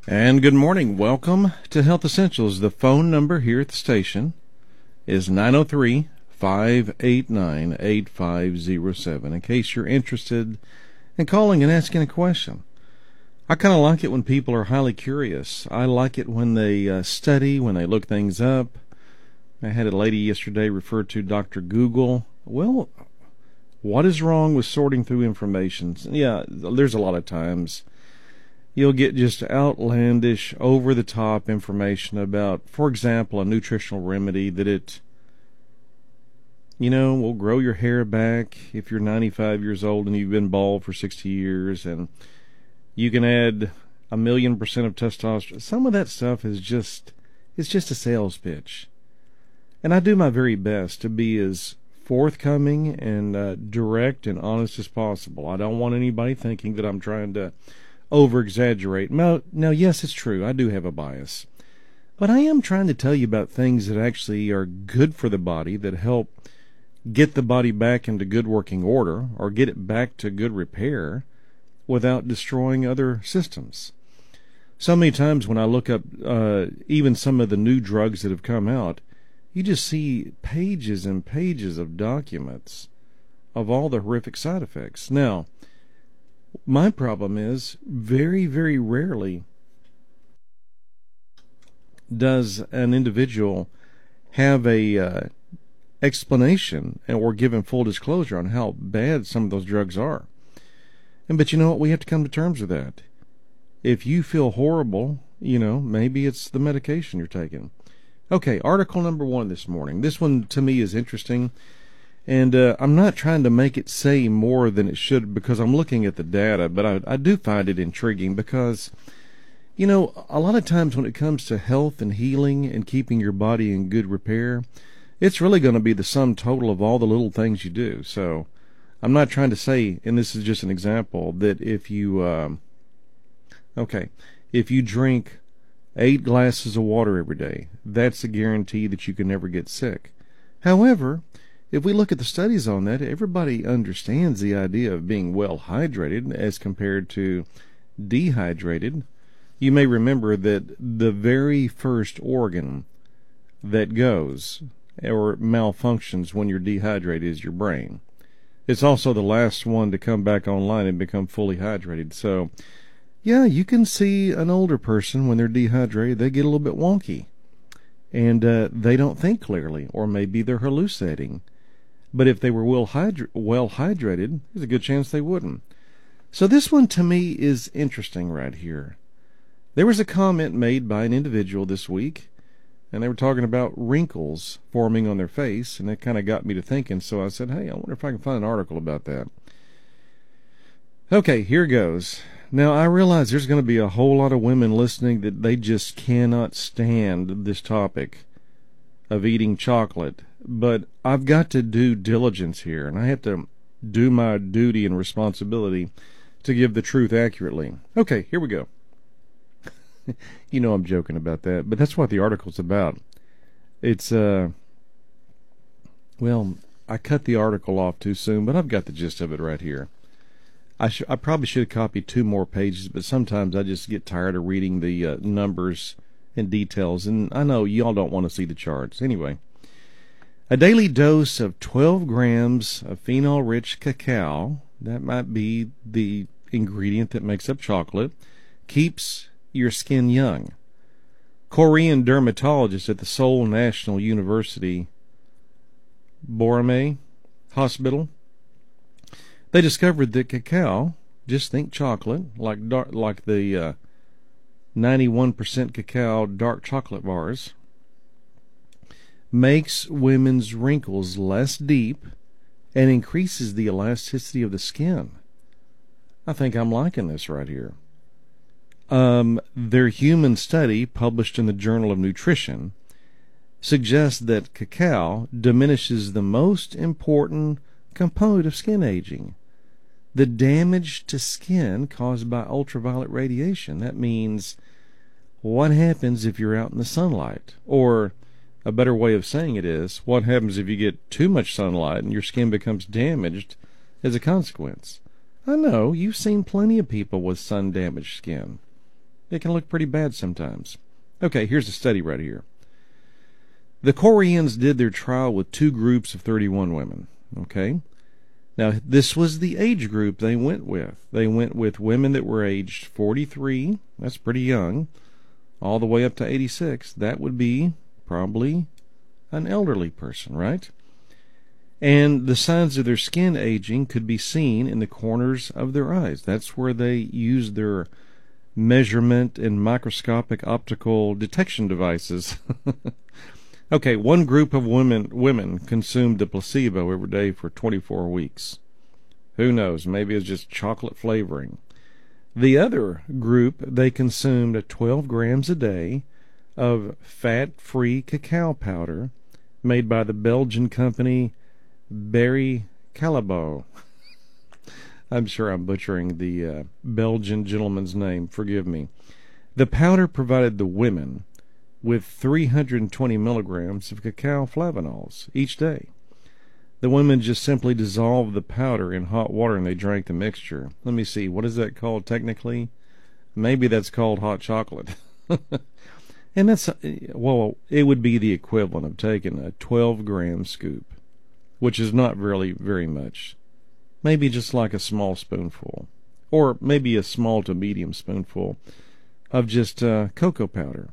And good morning. Welcome to Health Essentials. The phone number here at the station is 903-589-8507 in case you're interested in calling and asking a question. I kind of like it when people are highly curious. I like it when they study, when they look things up. I had a lady yesterday refer to Dr. Google. Well, what is wrong with sorting through information? Yeah, there's a lot of times you'll get just outlandish, over-the-top information about, for example, a nutritional remedy that will grow your hair back if you're 95 years old and you've been bald for 60 years, and you can add 1,000,000% of testosterone. Some of that stuff is just a sales pitch. And I do my very best to be as forthcoming and direct and honest as possible. I don't want anybody thinking that I'm trying to over-exaggerate. Now, yes, it's true. I do have a bias. But I am trying to tell you about things that actually are good for the body, that help get the body back into good working order or get it back to good repair without destroying other systems. So many times when I look up even some of the new drugs that have come out, you just see pages and pages of documents of all the horrific side effects. Now, my problem is very, very rarely does an individual have a explanation or given full disclosure on how bad some of those drugs are. But you know what? We have to come to terms with that. If you feel horrible, maybe it's the medication you're taking. Okay, article number 1 this morning. This one to me is interesting. And I'm not trying to make it say more than it should because I'm looking at the data, but I do find it intriguing because, a lot of times when it comes to health and healing and keeping your body in good repair, it's really going to be the sum total of all the little things you do. So I'm not trying to say, and this is just an example, that if you drink 8 glasses of water every day, that's a guarantee that you can never get sick. However, if we look at the studies on that, everybody understands the idea of being well hydrated as compared to dehydrated. You may remember that the very first organ that goes or malfunctions when you're dehydrated is your brain. It's also the last one to come back online and become fully hydrated. So, yeah, you can see an older person when they're dehydrated, they get a little bit wonky. And they don't think clearly, or maybe they're hallucinating. But if they were well hydrated, there's a good chance they wouldn't. So this one to me is interesting right here. There was a comment made by an individual this week, and they were talking about wrinkles forming on their face, and it kind of got me to thinking. So I said, hey, I wonder if I can find an article about that. Okay, here goes. Now, I realize there's going to be a whole lot of women listening that they just cannot stand this topic of eating chocolate. But I've got to do diligence here, and I have to do my duty and responsibility to give the truth accurately. Okay, here we go. I'm joking about that, but that's what the article's about. It's, I cut the article off too soon, but I've got the gist of it right here. I probably should have copied 2 more pages, but sometimes I just get tired of reading the numbers and details, and I know y'all don't want to see the charts. Anyway. A daily dose of 12 grams of phenol-rich cacao, that might be the ingredient that makes up chocolate, keeps your skin young. Korean dermatologists at the Seoul National University Borame Hospital, they discovered that cacao, just think chocolate, like the 91% cacao dark chocolate bars, makes women's wrinkles less deep and increases the elasticity of the skin. I think I'm liking this right here. Their human study, published in the Journal of Nutrition, suggests that cacao diminishes the most important component of skin aging, the damage to skin caused by ultraviolet radiation. That means what happens if you're out in the sunlight? Or a better way of saying it is, what happens if you get too much sunlight and your skin becomes damaged as a consequence? I know, you've seen plenty of people with sun-damaged skin. It can look pretty bad sometimes. Okay, here's the study right here. The Koreans did their trial with 2 groups of 31 women. Okay? Now, this was the age group they went with. They went with women that were aged 43, that's pretty young, all the way up to 86. That would be probably an elderly person, right? And the signs of their skin aging could be seen in the corners of their eyes. That's where they used their measurement and microscopic optical detection devices. Okay, one group of women consumed the placebo every day for 24 weeks. Who knows? Maybe it's just chocolate flavoring. The other group, they consumed 12 grams a day of fat-free cacao powder made by the Belgian company Barry Callebaut. I'm sure I'm butchering the Belgian gentleman's name. Forgive me. The powder provided the women with 320 milligrams of cacao flavanols each day. The women just simply dissolved the powder in hot water and they drank the mixture. Let me see, what is that called technically? Maybe that's called hot chocolate. And that's, well, it would be the equivalent of taking a 12-gram scoop, which is not really very much. Maybe just like a small spoonful, or maybe a small to medium spoonful of just cocoa powder.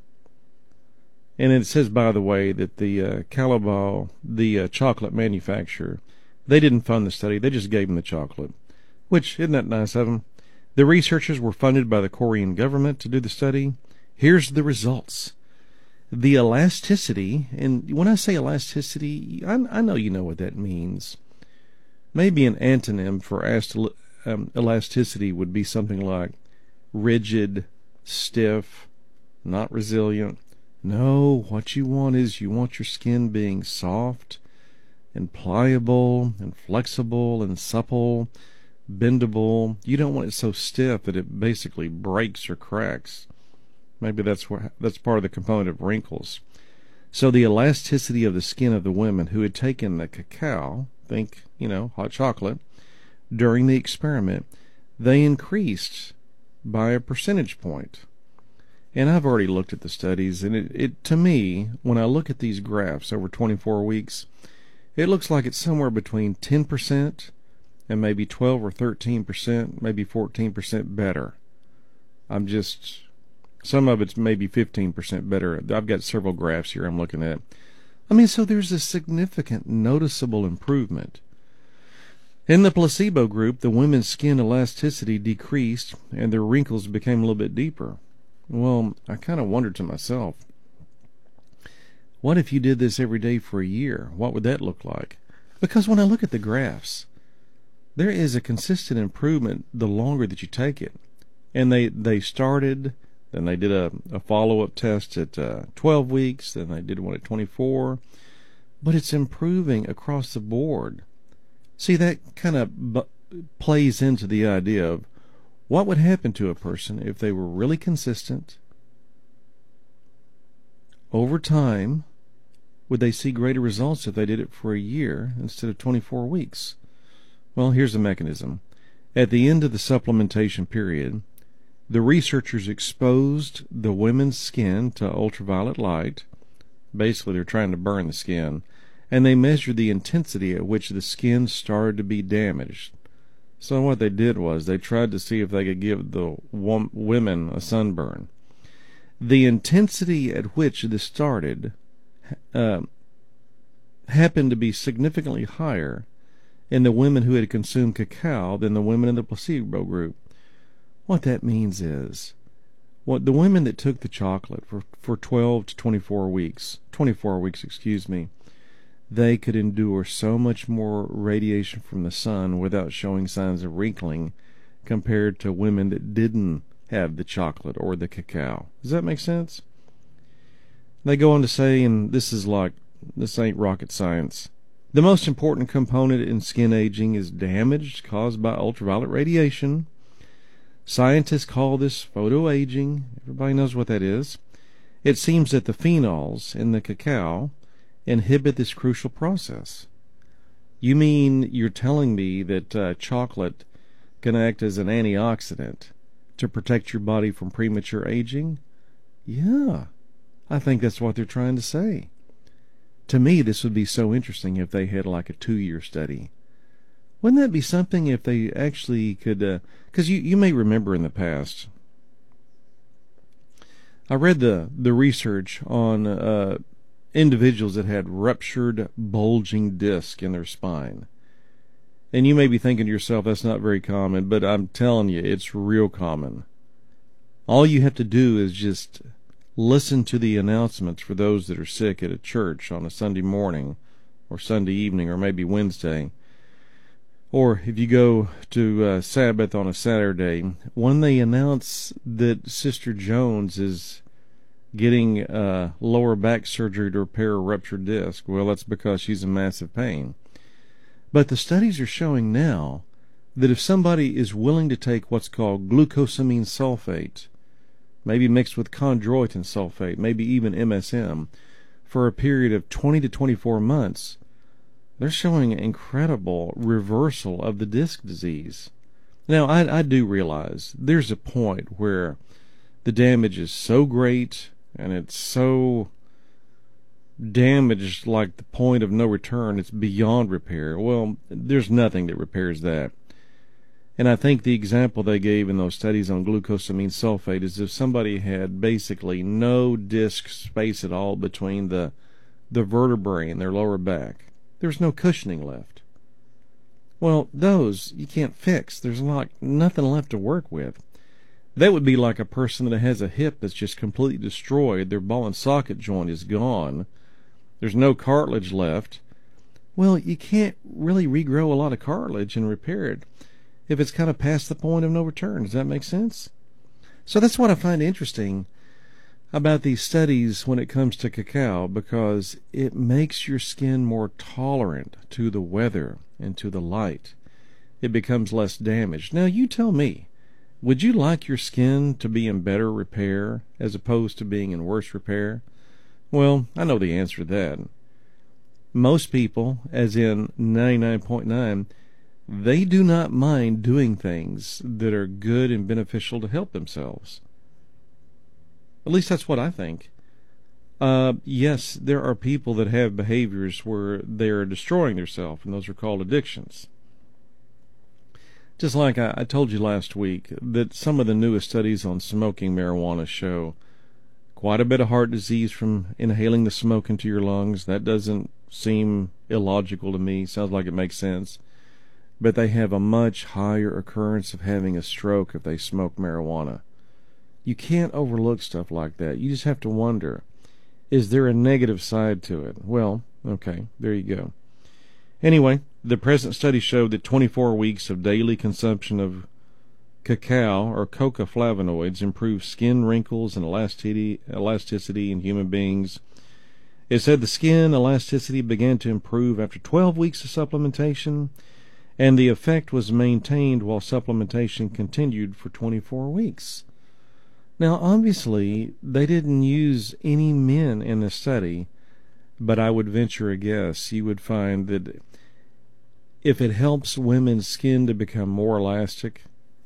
And it says, by the way, that the Callebaut, the chocolate manufacturer, they didn't fund the study. They just gave them the chocolate, which, isn't that nice of them? The researchers were funded by the Korean government to do the study. Here's the results. The elasticity, and when I say elasticity, I know you know what that means. Maybe an antonym for elasticity would be something like rigid, stiff, not resilient. No, what you want is you want your skin being soft and pliable and flexible and supple, bendable. You don't want it so stiff that it basically breaks or cracks. Maybe that's part of the component of wrinkles. So the elasticity of the skin of the women who had taken the cacao, think, hot chocolate, during the experiment, they increased by a percentage point. And I've already looked at the studies, and it to me, when I look at these graphs over 24 weeks, it looks like it's somewhere between 10% and maybe 12 or 13%, maybe 14% better. Some of it's maybe 15% better. I've got several graphs here I'm looking at. So there's a significant, noticeable improvement. In the placebo group, the women's skin elasticity decreased and their wrinkles became a little bit deeper. Well, I kind of wondered to myself, what if you did this every day for a year? What would that look like? Because when I look at the graphs, there is a consistent improvement the longer that you take it. And they started, then they did a follow-up test at 12 weeks, then they did one at 24. But it's improving across the board. See, that kind of plays into the idea of what would happen to a person if they were really consistent. Over time, would they see greater results if they did it for a year instead of 24 weeks? Well, here's the mechanism. At the end of the supplementation period, the researchers exposed the women's skin to ultraviolet light. Basically, they're trying to burn the skin. And they measured the intensity at which the skin started to be damaged. So what they did was they tried to see if they could give the women a sunburn. The intensity at which this started happened to be significantly higher in the women who had consumed cacao than the women in the placebo group. What that means is, the women that took the chocolate for 12 to 24 weeks, they could endure so much more radiation from the sun without showing signs of wrinkling compared to women that didn't have the chocolate or the cacao. Does that make sense? They go on to say, and this ain't rocket science, the most important component in skin aging is damage caused by ultraviolet radiation. Scientists call this photoaging. Everybody knows what that is. It seems that the phenols in the cacao inhibit this crucial process. You mean you're telling me that chocolate can act as an antioxidant to protect your body from premature aging? Yeah, I think that's what they're trying to say. To me, this would be so interesting if they had like a 2-year study. Wouldn't that be something if they actually could, because you may remember in the past, I read the research on individuals that had ruptured bulging disc in their spine. And you may be thinking to yourself, that's not very common, but I'm telling you, it's real common. All you have to do is just listen to the announcements for those that are sick at a church on a Sunday morning or Sunday evening or maybe Wednesday. Or if you go to Sabbath on a Saturday, when they announce that Sister Jones is getting lower back surgery to repair a ruptured disc, well, that's because she's in massive pain. But the studies are showing now that if somebody is willing to take what's called glucosamine sulfate, maybe mixed with chondroitin sulfate, maybe even MSM, for a period of 20 to 24 months, they're showing an incredible reversal of the disc disease. Now, I do realize there's a point where the damage is so great and it's so damaged, like the point of no return, it's beyond repair. Well, there's nothing that repairs that. And I think the example they gave in those studies on glucosamine sulfate is if somebody had basically no disc space at all between the vertebrae and their lower back, there's no cushioning left. Well, those you can't fix. There's like nothing left to work with. That would be like a person that has a hip that's just completely destroyed. Their ball and socket joint is gone. There's no cartilage left. Well, you can't really regrow a lot of cartilage and repair it if it's kind of past the point of no return. Does that make sense? So that's what I find interesting about these studies when it comes to cacao, because it makes your skin more tolerant to the weather and to the light. It becomes less damaged. Now, you tell me, would you like your skin to be in better repair as opposed to being in worse repair? Well, I know the answer to that. Most people, as in 99.9, they do not mind doing things that are good and beneficial to help themselves. At least that's what I think. Yes, there are people that have behaviors where they're destroying themselves, and those are called addictions. Just like I told you last week that some of the newest studies on smoking marijuana show quite a bit of heart disease from inhaling the smoke into your lungs. That doesn't seem illogical to me. Sounds like it makes sense. But they have a much higher occurrence of having a stroke if they smoke marijuana. You can't overlook stuff like that. You just have to wonder, is there a negative side to it? Well, okay, there you go. Anyway, the present study showed that 24 weeks of daily consumption of cacao or coca flavonoids improved skin wrinkles and elasticity in human beings. It said the skin elasticity began to improve after 12 weeks of supplementation, and the effect was maintained while supplementation continued for 24 weeks. Now, obviously, they didn't use any men in the study, but I would venture a guess you would find that if it helps women's skin to become more elastic,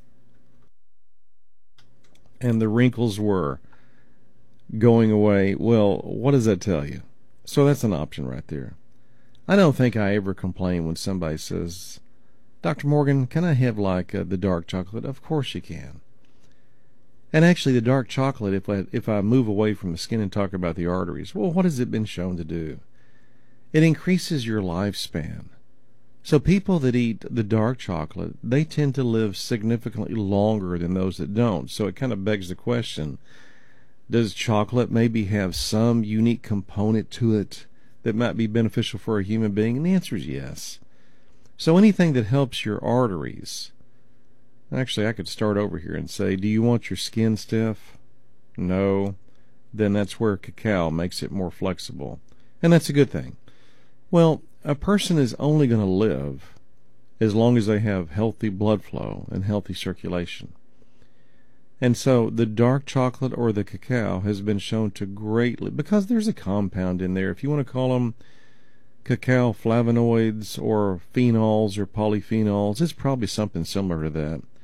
and the wrinkles were going away, well, what does that tell you? So that's an option right there. I don't think I ever complain when somebody says, Dr. Morgan, can I have like the dark chocolate? Of course you can. And actually, the dark chocolate, if I move away from the skin and talk about the arteries, well, what has it been shown to do? It increases your lifespan. So people that eat the dark chocolate, they tend to live significantly longer than those that don't. So it kind of begs the question, does chocolate maybe have some unique component to it that might be beneficial for a human being? And the answer is yes. So anything that helps your arteries. Actually, I could start over here and say, do you want your skin stiff? No. Then that's where cacao makes it more flexible. And that's a good thing. Well, a person is only going to live as long as they have healthy blood flow and healthy circulation. And so the dark chocolate or the cacao has been shown to greatly, because there's a compound in there, if you want to call them cacao flavonoids or phenols or polyphenols, it's probably something similar to that.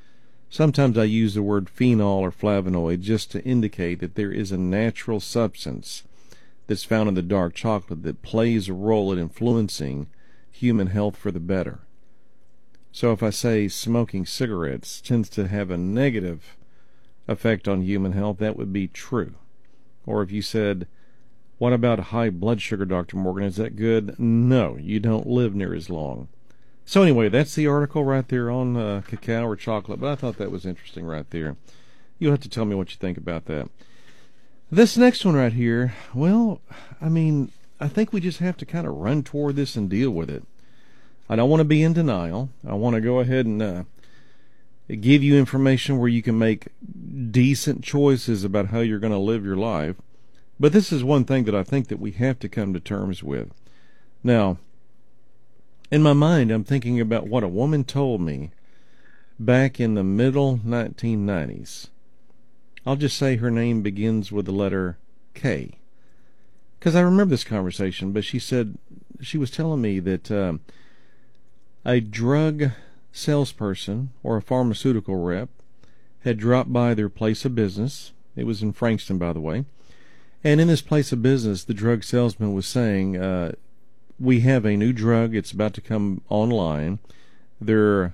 Sometimes I use the word phenol or flavonoid just to indicate that there is a natural substance that's found in the dark chocolate that plays a role in influencing human health for the better. So if I say smoking cigarettes tends to have a negative effect on human health, that would be true. Or if you said, what about high blood sugar, Dr. Morgan? Is that good? No, you don't live near as long. So anyway, that's the article right there on cacao or chocolate, but I thought that was interesting right there. You'll have to tell me what you think about that. This next one right here, well, I mean, I think we just have to kind of run toward this and deal with it. I don't want to be in denial. I want to go ahead and give you information where you can make decent choices about how you're going to live your life. But this is one thing that I think that we have to come to terms with. Now, in my mind, I'm thinking about what a woman told me back in the middle 1990s. I'll just say her name begins with the letter K, because I remember this conversation, but she was telling me that a drug salesperson or a pharmaceutical rep had dropped by their place of business. It was in Frankston, by the way. And in this place of business, the drug salesman was saying, we have a new drug. It's about to come online. They're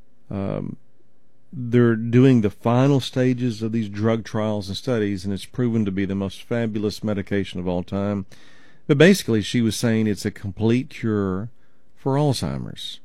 doing the final stages of these drug trials and studies, and it's proven to be the most fabulous medication of all time. But basically, she was saying it's a complete cure for Alzheimer's.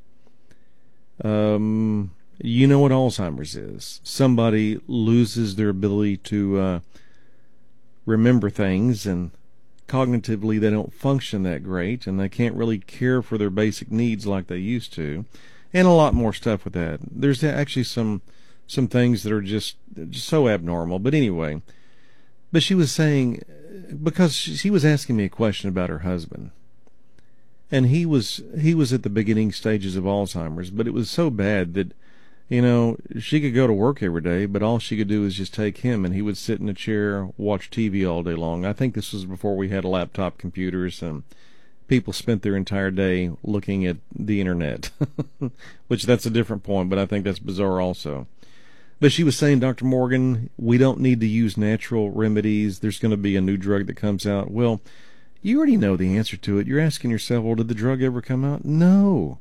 You know what Alzheimer's is. Somebody loses their ability to remember things, and cognitively they don't function that great, and they can't really care for their basic needs like they used to, and a lot more stuff with that. There's actually some things that are just so abnormal. But anyway, but she was saying, because she was asking me a question about her husband, and he was at the beginning stages of Alzheimer's, but it was so bad that, you know, she could go to work every day, but all she could do is just take him, and he would sit in a chair, watch TV all day long. I think this was before we had laptop computers, and people spent their entire day looking at the internet, which that's a different point, but I think that's bizarre also. But she was saying, Dr. Morgan, we don't need to use natural remedies. There's going to be a new drug that comes out. Well, you already know the answer to it. You're asking yourself, well, did the drug ever come out? No.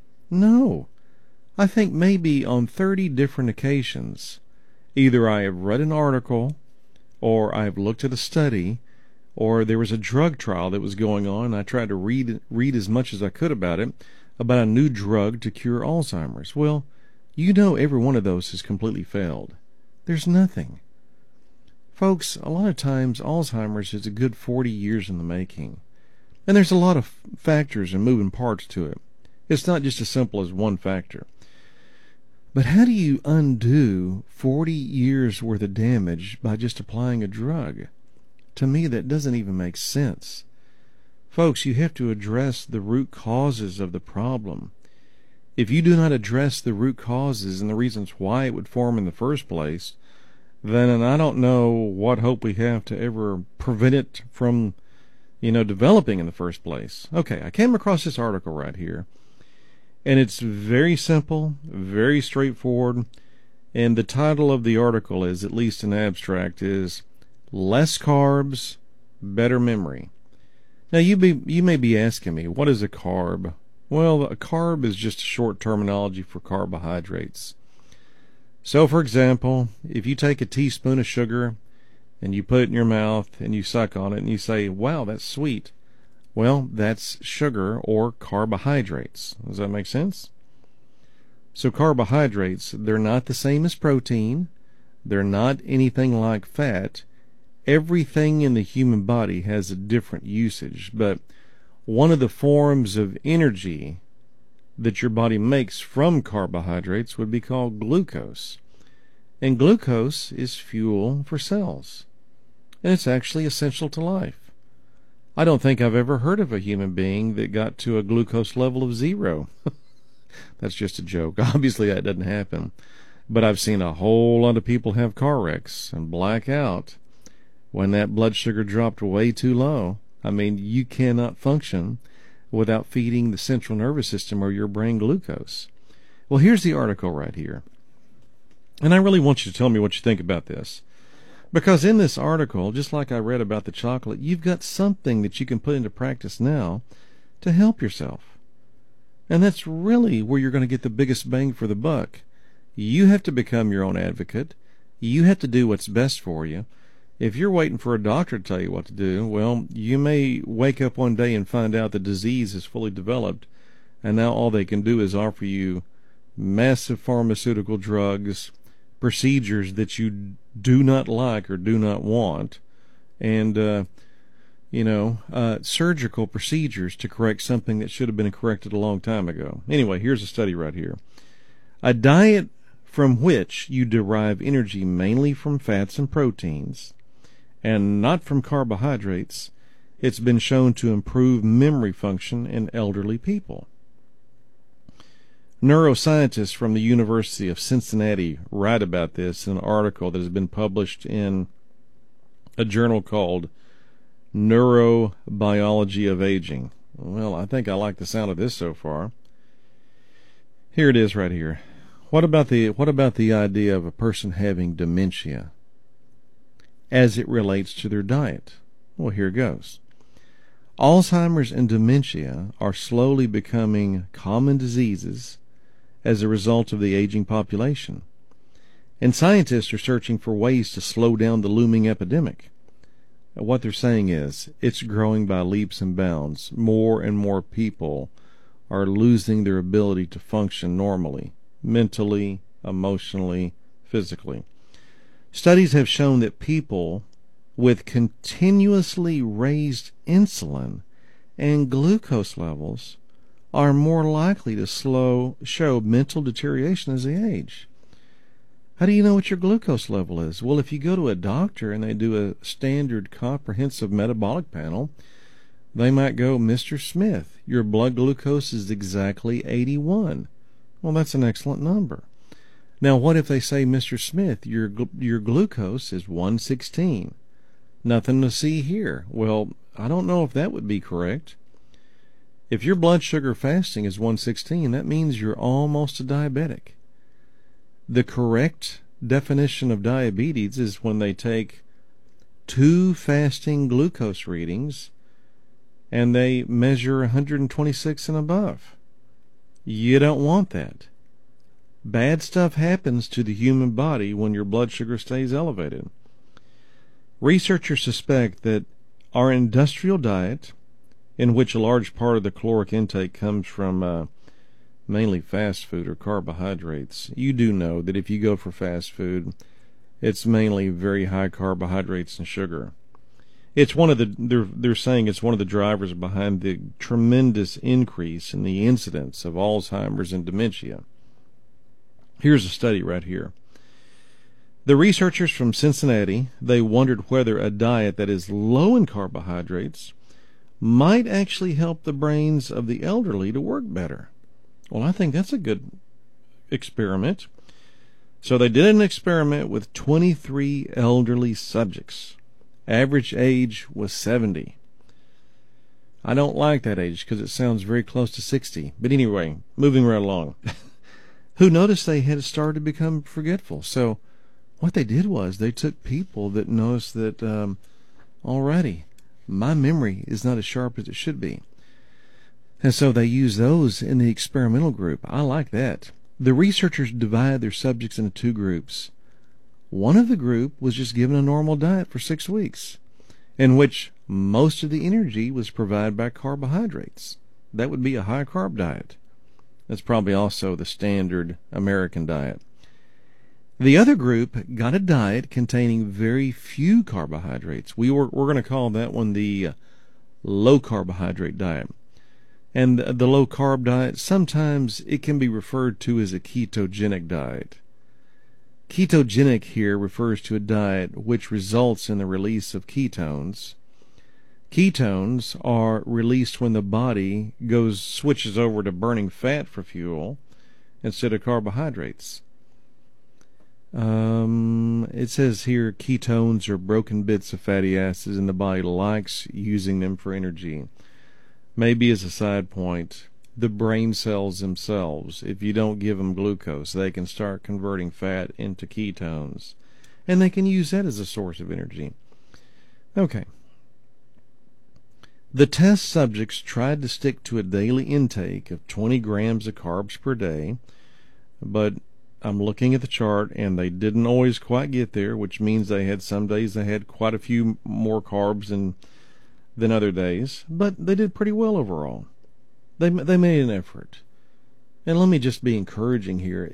I think maybe on 30 different occasions, either I have read an article, or I have looked at a study, or there was a drug trial that was going on, and I tried to read as much as I could about it, about a new drug to cure Alzheimer's. Well, you know every one of those has completely failed. There's nothing. Folks, a lot of times Alzheimer's is a good 40 years in the making. And there's a lot of factors and moving parts to it. It's not just as simple as one factor. But how do you undo 40 years worth of damage by just applying a drug? To me, that doesn't even make sense. Folks, you have to address the root causes of the problem. If you do not address the root causes and the reasons why it would form in the first place, then I don't know what hope we have to ever prevent it from, developing in the first place. Okay, I came across this article right here, and it's very simple, very straightforward, and the title of the article is, at least in abstract, is Less Carbs, Better Memory. Now, you may be asking me, what is a carb? Well, a carb is just a short terminology for carbohydrates. So, for example, if you take a teaspoon of sugar and you put it in your mouth and you suck on it and you say, wow, that's sweet. Well, that's sugar or carbohydrates. Does that make sense? So carbohydrates, they're not the same as protein. They're not anything like fat. Everything in the human body has a different usage, but one of the forms of energy that your body makes from carbohydrates would be called glucose. And glucose is fuel for cells. And it's actually essential to life. I don't think I've ever heard of a human being that got to a glucose level of 0. That's just a joke. Obviously that doesn't happen. But I've seen a whole lot of people have car wrecks and black out when that blood sugar dropped way too low. I mean, you cannot function without feeding the central nervous system or your brain glucose. Well, here's the article right here. And I really want you to tell me what you think about this. Because in this article, just like I read about the chocolate, you've got something that you can put into practice now to help yourself. And that's really where you're going to get the biggest bang for the buck. You have to become your own advocate. You have to do what's best for you. If you're waiting for a doctor to tell you what to do, well, you may wake up one day and find out the disease is fully developed, and now all they can do is offer you massive pharmaceutical drugs, procedures that you do not like or do not want, and surgical procedures to correct something that should have been corrected a long time ago. Anyway, here's a study right here. A diet from which you derive energy mainly from fats and proteins and not from carbohydrates, it's been shown to improve memory function in elderly people. Neuroscientists from the University of Cincinnati write about this in an article that has been published in a journal called Neurobiology of Aging. Well, I think I like the sound of this so far. Here it is right here. What about the idea of a person having dementia as it relates to their diet? Well, here goes. Alzheimer's and dementia are slowly becoming common diseases as a result of the aging population. And scientists are searching for ways to slow down the looming epidemic. What they're saying is it's growing by leaps and bounds. More and more people are losing their ability to function normally, mentally, emotionally, physically. Studies have shown that people with continuously raised insulin and glucose levels are more likely to show mental deterioration as they age. How do you know what your glucose level is? Well, if you go to a doctor and they do a standard comprehensive metabolic panel, they might go, Mr. Smith, your blood glucose is exactly 81. Well, that's an excellent number. Now, what if they say, Mr. Smith, your glucose is 116? Nothing to see here. Well, I don't know if that would be correct. If your blood sugar fasting is 116, that means you're almost a diabetic. The correct definition of diabetes is when they take 2 fasting glucose readings and they measure 126 and above. You don't want that. Bad stuff happens to the human body when your blood sugar stays elevated. Researchers suspect that our industrial diet, in which a large part of the caloric intake comes from mainly fast food or carbohydrates, you do know that if you go for fast food, it's mainly very high carbohydrates and sugar. It's one of they're saying it's one of the drivers behind the tremendous increase in the incidence of Alzheimer's and dementia. Here's a study right here. The researchers from Cincinnati, they wondered whether a diet that is low in carbohydrates might actually help the brains of the elderly to work better. Well, I think that's a good experiment. So they did an experiment with 23 elderly subjects. Average age was 70. I don't like that age because it sounds very close to 60. But anyway, moving right along. Who noticed they had started to become forgetful. So what they did was they took people that noticed that already my memory is not as sharp as it should be. And so they used those in the experimental group. I like that. The researchers divided their subjects into 2 groups. One of the group was just given a normal diet for 6 weeks, in which most of the energy was provided by carbohydrates. That would be a high-carb diet. That's probably also the standard American diet. The other group got a diet containing very few carbohydrates. We're going to call that one the low-carbohydrate diet. And the low-carb diet, sometimes it can be referred to as a ketogenic diet. Ketogenic here refers to a diet which results in the release of ketones. Ketones are released when the body switches over to burning fat for fuel instead of carbohydrates. It says here ketones are broken bits of fatty acids and the body likes using them for energy. Maybe as a side point, the brain cells themselves. If you don't give them glucose, they can start converting fat into ketones, and they can use that as a source of energy. Okay. The test subjects tried to stick to a daily intake of 20 grams of carbs per day, but I'm looking at the chart, and they didn't always quite get there, which means they had some days they had quite a few more carbs than other days, but they did pretty well overall. They made an effort. And let me just be encouraging here.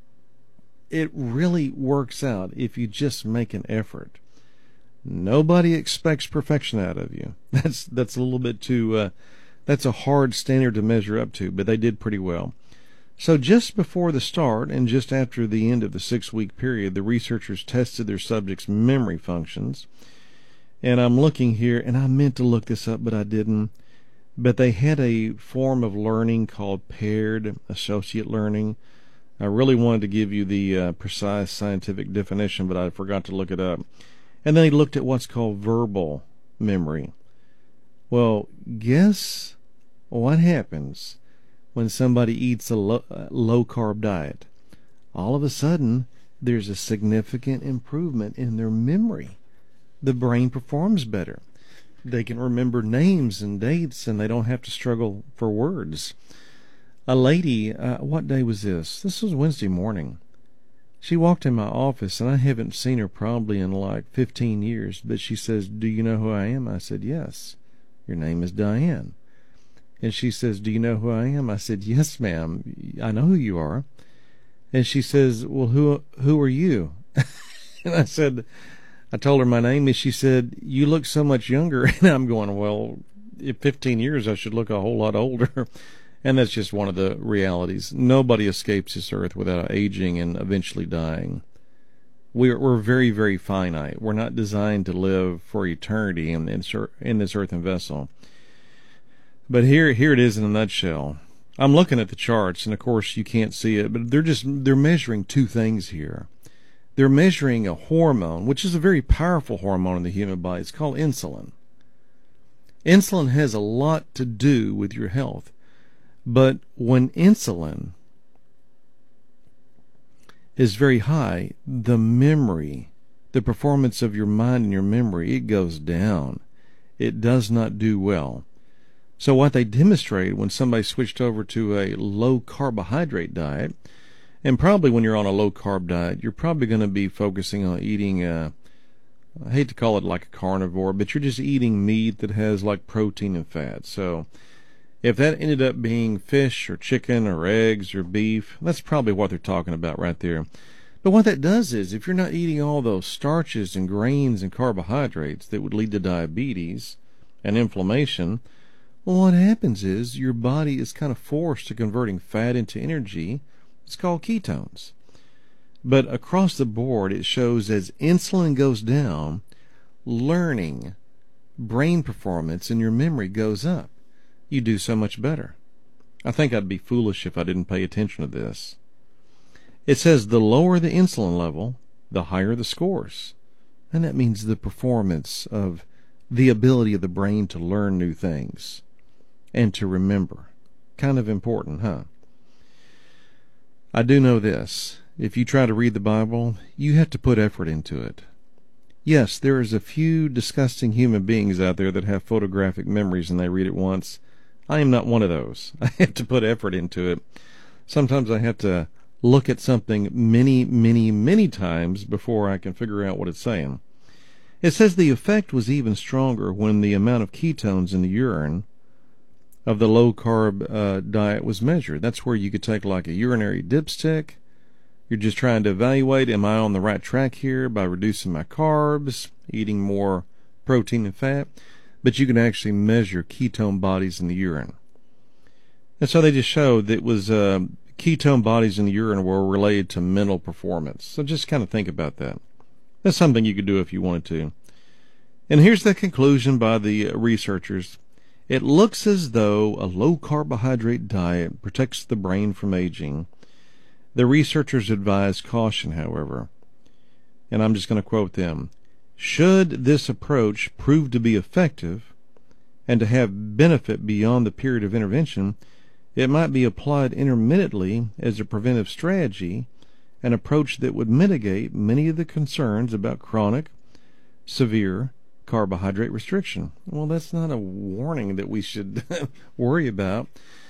It really works out if you just make an effort. Nobody expects perfection out of you. That's a little bit too that's a hard standard to measure up to, but they did pretty well. So just before the start and just after the end of the 6-week period, the researchers tested their subjects' memory functions. And I'm looking here, and I meant to look this up, but I didn't. But they had a form of learning called paired associate learning. I really wanted to give you the precise scientific definition, but I forgot to look it up. And then they looked at what's called verbal memory. Well, guess what happens when somebody eats a low-carb diet? All of a sudden, there's a significant improvement in their memory. The brain performs better. They can remember names and dates, and they don't have to struggle for words. A lady, what day was this? This was Wednesday morning. She walked in my office, and I haven't seen her probably in like 15 years, but she says, "Do you know who I am?" I said, "Yes." "Your name is Diane." And she says, "Do you know who I am?" I said, "Yes, ma'am. I know who you are." And she says, "Well, who are you?" And I told her my name, and she said, "You look so much younger." And I'm going, well, in 15 years, I should look a whole lot older. And that's just one of the realities. Nobody escapes this earth without aging and eventually dying. We're very, very finite. We're not designed to live for eternity in this earthen vessel. But here it is in a nutshell. I'm looking at the charts, and of course you can't see it, but they're measuring two things here. They're measuring a hormone, which is a very powerful hormone in the human body. It's called insulin. Insulin has a lot to do with your health. But when insulin is very high, the memory, the performance of your mind and your memory, it goes down. It does not do well. So what they demonstrated when somebody switched over to a low carbohydrate diet, and probably when you're on a low carb diet, you're probably going to be focusing on eating, I hate to call it like a carnivore, but you're just eating meat that has like protein and fat. So if that ended up being fish or chicken or eggs or beef, that's probably what they're talking about right there. But what that does is, if you're not eating all those starches and grains and carbohydrates that would lead to diabetes and inflammation, well, what happens is your body is kind of forced to converting fat into energy. It's called ketones. But across the board, it shows as insulin goes down, learning, brain performance, and your memory goes up. You do so much better. I think I'd be foolish if I didn't pay attention to this. It says the lower the insulin level, the higher the scores. And that means the performance of the ability of the brain to learn new things and to remember. Kind of important, huh? I do know this. If you try to read the Bible, you have to put effort into it. Yes, there is a few disgusting human beings out there that have photographic memories and they read it once. I am not one of those. I have to put effort into it. Sometimes I have to look at something many, many, many times before I can figure out what it's saying. It says the effect was even stronger when the amount of ketones in the urine of the low-carb diet was measured. That's where you could take like a urinary dipstick. You're just trying to evaluate, am I on the right track here by reducing my carbs, eating more protein and fat? But you can actually measure ketone bodies in the urine. And so they just showed that it was ketone bodies in the urine were related to mental performance. So just kind of think about that. That's something you could do if you wanted to. And here's the conclusion by the researchers. It looks as though a low-carbohydrate diet protects the brain from aging. The researchers advise caution, however. And I'm just going to quote them. Should this approach prove to be effective and to have benefit beyond the period of intervention, It might be applied intermittently as a preventive strategy, an approach that would mitigate many of the concerns about chronic, severe carbohydrate restriction. Well, that's not a warning that we should worry about.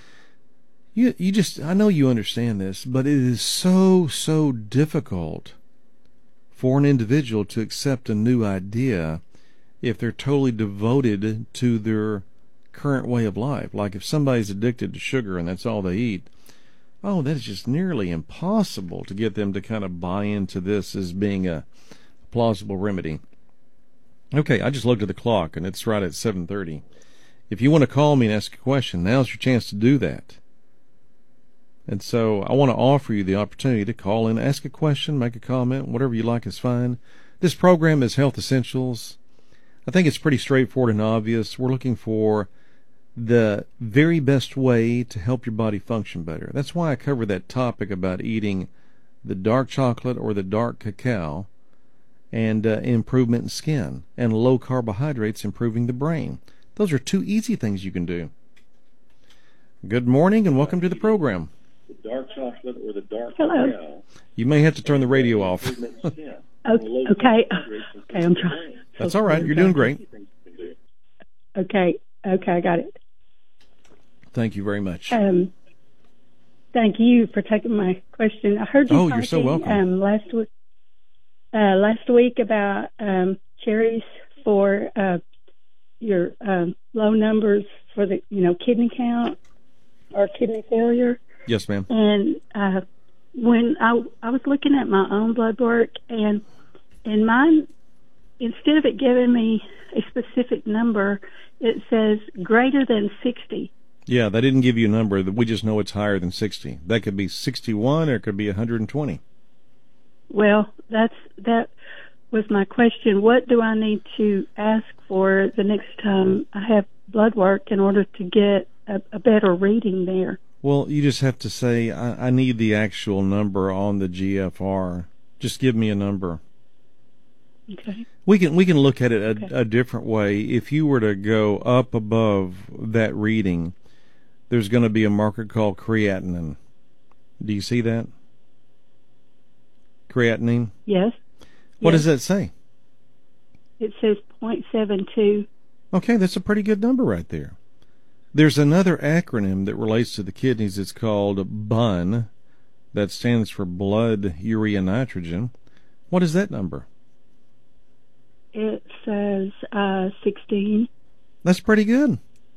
I know you understand this, but it is so difficult for an individual to accept a new idea if they're totally devoted to their current way of life. Like if somebody's addicted to sugar and that's all they eat, that is just nearly impossible to get them to kind of buy into this as being a plausible remedy. Okay, I just looked at the clock and it's right at 7:30. If you want to call me and ask a question, now's your chance to do that. And so I want to offer you the opportunity to call in, ask a question, make a comment, whatever you like is fine. This program is Health Essentials. I think it's pretty straightforward and obvious. We're looking for the very best way to help your body function better. That's why I cover that topic about eating the dark chocolate or the dark cacao and improvement in skin, and low carbohydrates improving the brain. Those are two easy things you can do. Good morning and welcome to the program. The dark chocolate or the dark Hello. cacao. You may have to turn the radio off. Okay. Okay, I'm trying. That's all right. You're doing great. Okay, I got it. Thank you very much. Thank you for taking my question. I heard you talking, you're so welcome. last week about cherries for your low numbers for the kidney count or kidney failure. Yes, ma'am. And when I was looking at my own blood work, and mine, instead of it giving me a specific number, it says greater than 60. Yeah, they didn't give you a number. We just know it's higher than 60. That could be 61 or it could be 120. Well, that was my question. What do I need to ask for the next time I have blood work in order to get a better reading there? Well, you just have to say, I need the actual number on the GFR. Just give me a number. Okay. We can look at it a different way. If you were to go up above that reading, there's going to be a marker called creatinine. Do you see that? Creatinine? Yes. What does that say? It says 0.72. Okay, that's a pretty good number right there. There's another acronym that relates to the kidneys. It's called BUN. That stands for blood urea nitrogen. What is that number? It says 16. That's pretty good.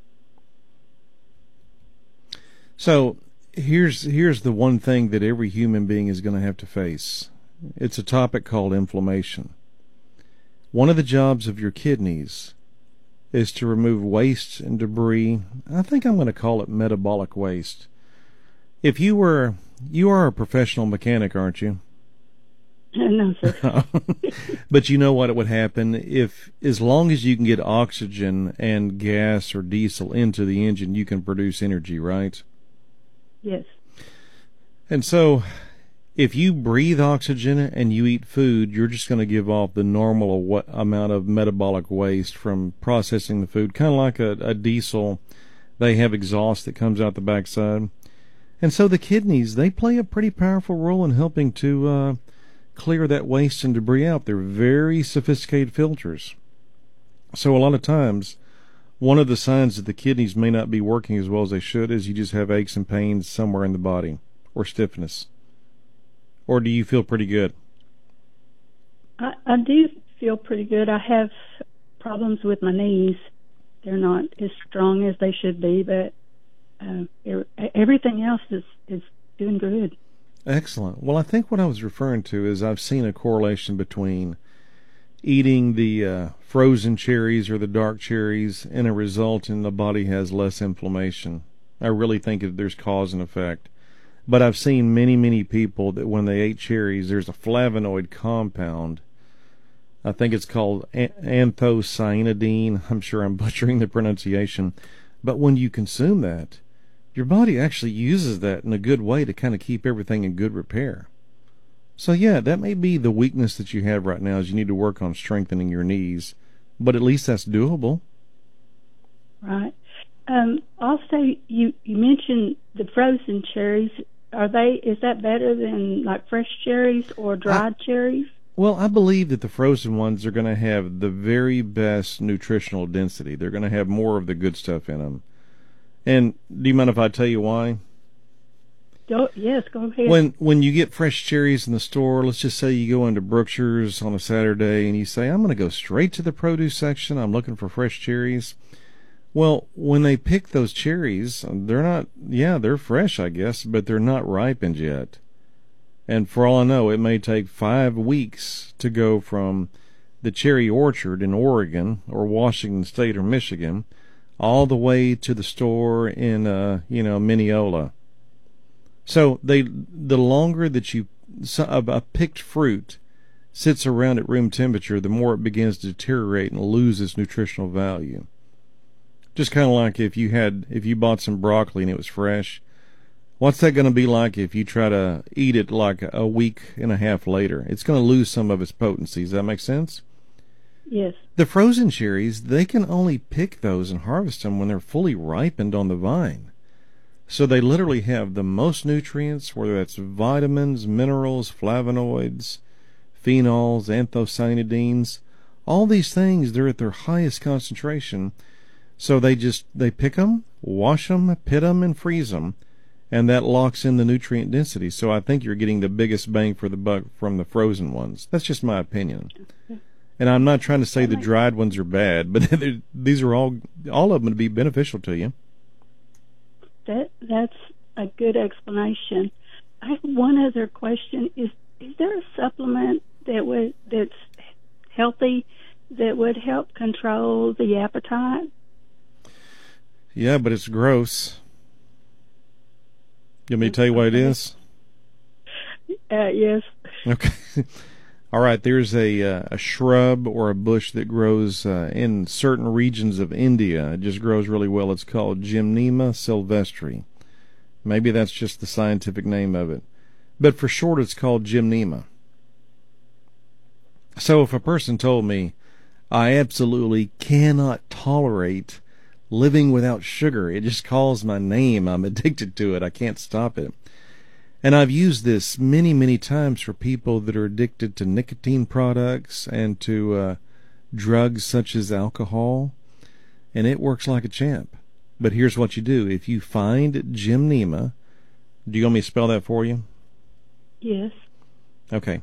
So here's the one thing that every human being is going to have to face. It's a topic called inflammation. One of the jobs of your kidneys is to remove waste and debris. I think I'm going to call it metabolic waste. If you are a professional mechanic, aren't you? No, sir. But you know what would happen if, as long as you can get oxygen and gas or diesel into the engine, you can produce energy, right? Yes. And so, if you breathe oxygen and you eat food, you're just going to give off the normal amount of metabolic waste from processing the food, kind of like a diesel. They have exhaust that comes out the backside. And so the kidneys, they play a pretty powerful role in helping to clear that waste and debris out. They're very sophisticated filters. So a lot of times, one of the signs that the kidneys may not be working as well as they should is you just have aches and pains somewhere in the body, or stiffness. Or do you feel pretty good? I do feel pretty good. I have problems with my knees. They're not as strong as they should be, but everything else is doing good. Excellent. Well, I think what I was referring to is I've seen a correlation between eating the frozen cherries or the dark cherries and a result in the body has less inflammation. I really think that there's cause and effect. But I've seen many people that when they ate cherries, there's a flavonoid compound. I think it's called anthocyanidine. I'm sure I'm butchering the pronunciation. But when you consume that, your body actually uses that in a good way to kind of keep everything in good repair. So yeah, that may be the weakness that you have right now is you need to work on strengthening your knees. But at least that's doable. Right. Also, you mentioned the frozen cherries. Is that better than like fresh cherries or dried cherries? Well, I believe that the frozen ones are going to have the very best nutritional density. They're going to have more of the good stuff in them. And do you mind if I tell you why? Yes, go ahead. When you get fresh cherries in the store, let's just say you go into Brookshire's on a Saturday and you say, I'm going to go straight to the produce section. I'm looking for fresh cherries. Well, when they pick those cherries, they're fresh, I guess, but they're not ripened yet. And for all I know, it may take 5 weeks to go from the cherry orchard in Oregon or Washington State or Michigan all the way to the store in, Mineola. So the longer that a picked fruit sits around at room temperature, the more it begins to deteriorate and lose its nutritional value. Just kind of like if you bought some broccoli and it was fresh, what's that going to be like if you try to eat it like a week and a half later? It's going to lose some of its potency. Does that make sense? Yes. The frozen cherries, they can only pick those and harvest them when they're fully ripened on the vine. So they literally have the most nutrients, whether that's vitamins, minerals, flavonoids, phenols, anthocyanidins. All these things, they're at their highest concentration. So they pick them, wash them, pit them, and freeze them, and that locks in the nutrient density. So I think you're getting the biggest bang for the buck from the frozen ones. That's just my opinion. And I'm not trying to say the dried ones are bad, but these are all of them to be beneficial to you. That's a good explanation. I have one other question. Is there a supplement that's healthy that would help control the appetite? Yeah, but it's gross. You want me to tell you what it is? Yes. Okay. All right, there's a shrub or a bush that grows in certain regions of India. It just grows really well. It's called Gymnema sylvestre. Maybe that's just the scientific name of it. But for short, it's called Gymnema. So if a person told me, I absolutely cannot tolerate living without sugar, it just calls my name, I'm addicted to it, I can't stop it. And I've used this many, many times for people that are addicted to nicotine products and to drugs such as alcohol, and it works like a champ. But here's what you do. If you find Gymnema, do you want me to spell that for you? Yes. Okay.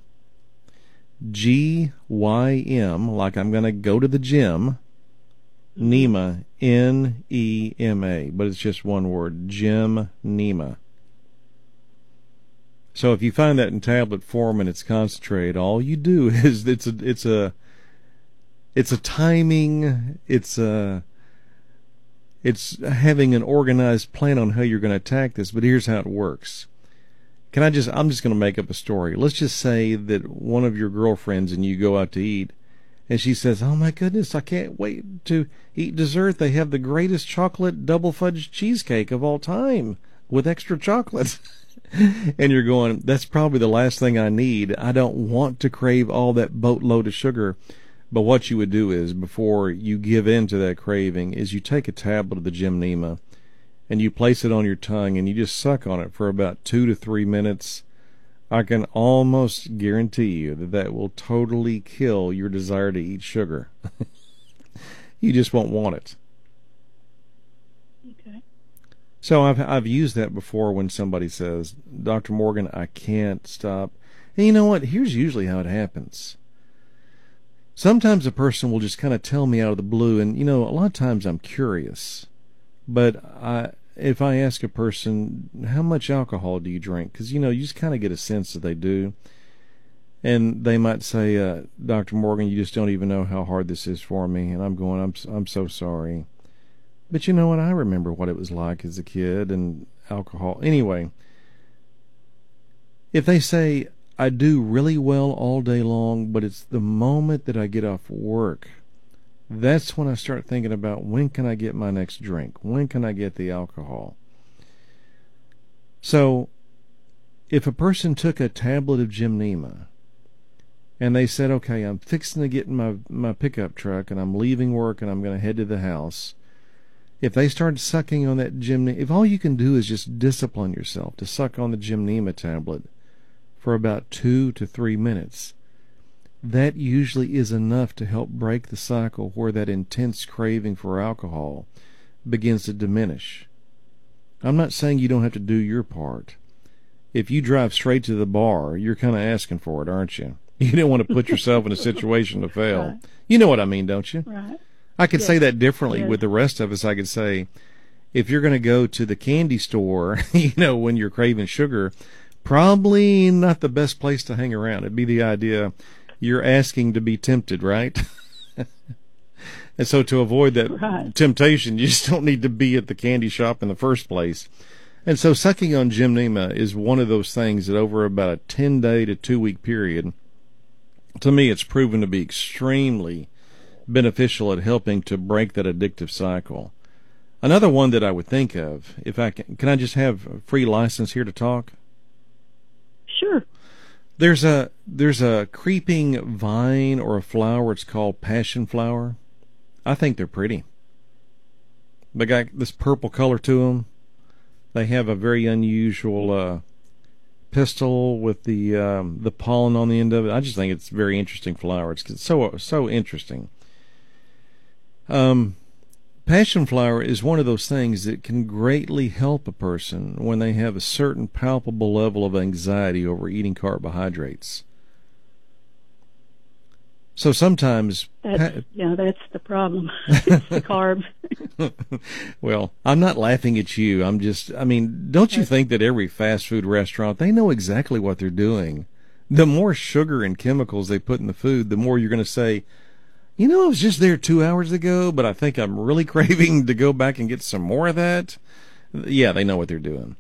G-Y-M, like I'm going to go to the gym, Nema, N-E-M-A, but it's just one word, Gymnema. So if you find that in tablet form and it's concentrated, all you do is it's a timing, it's having an organized plan on how you're going to attack this. But here's how it works. I'm just going to make up a story. Let's just say that one of your girlfriends and you go out to eat, and she says, "Oh my goodness, I can't wait to eat dessert. They have the greatest chocolate double fudge cheesecake of all time with extra chocolate." And you're going, that's probably the last thing I need. I don't want to crave all that boatload of sugar. But what you would do is, before you give in to that craving, is you take a tablet of the Gymnema and you place it on your tongue and you just suck on it for about 2 to 3 minutes. I can almost guarantee you that will totally kill your desire to eat sugar. You just won't want it. Okay. So I've used that before when somebody says, "Dr. Morgan, I can't stop." And you know what? Here's usually how it happens. Sometimes a person will just kind of tell me out of the blue, and a lot of times I'm curious. But if I ask a person, "How much alcohol do you drink?" Because you just kind of get a sense that they do. And they might say, "Dr. Morgan, you just don't even know how hard this is for me." And I'm going, I'm so sorry. But you know what? I remember what it was like as a kid and alcohol. Anyway, if they say, "I do really well all day long, but it's the moment that I get off work," that's when I start thinking about, when can I get my next drink? When can I get the alcohol? So, if a person took a tablet of Gymnema and they said, "Okay, I'm fixing to get in my pickup truck and I'm leaving work and I'm going to head to the house," if they start sucking on that if all you can do is just discipline yourself to suck on the Gymnema tablet for about 2 to 3 minutes, that usually is enough to help break the cycle where that intense craving for alcohol begins to diminish. I'm not saying you don't have to do your part. If you drive straight to the bar, you're kind of asking for it, aren't you? You don't want to put yourself in a situation to fail. Right. You know what I mean, don't you? Right. I could say Yes. that differently Yes. with the rest of us. I could say, if you're going to go to the candy store, when you're craving sugar, probably not the best place to hang around. It'd be the idea you're asking to be tempted, right? And so to avoid that Right. temptation, you just don't need to be at the candy shop in the first place. And so sucking on Gymnema is one of those things that over about a 10-day to 2-week period, to me, it's proven to be extremely beneficial at helping to break that addictive cycle. Another one that I would think of, if I can I just have a free license here to talk? Sure. There's a creeping vine or a flower. It's called passion flower. I think they're pretty. They got this purple color to them. They have a very unusual pistil with the pollen on the end of it. I just think it's a very interesting flower. It's so interesting. Passion flower is one of those things that can greatly help a person when they have a certain palpable level of anxiety over eating carbohydrates. So sometimes... That's the problem. It's the carbs. Well, I'm not laughing at you. Don't you think that every fast food restaurant, they know exactly what they're doing? The more sugar and chemicals they put in the food, the more you're going to say, I was just there 2 hours ago, but I think I'm really craving to go back and get some more of that. Yeah, they know what they're doing.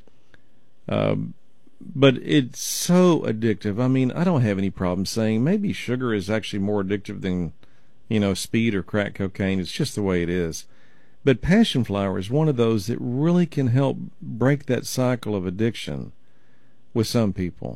But it's so addictive. I don't have any problem saying maybe sugar is actually more addictive than, speed or crack cocaine. It's just the way it is. But passion flower is one of those that really can help break that cycle of addiction with some people.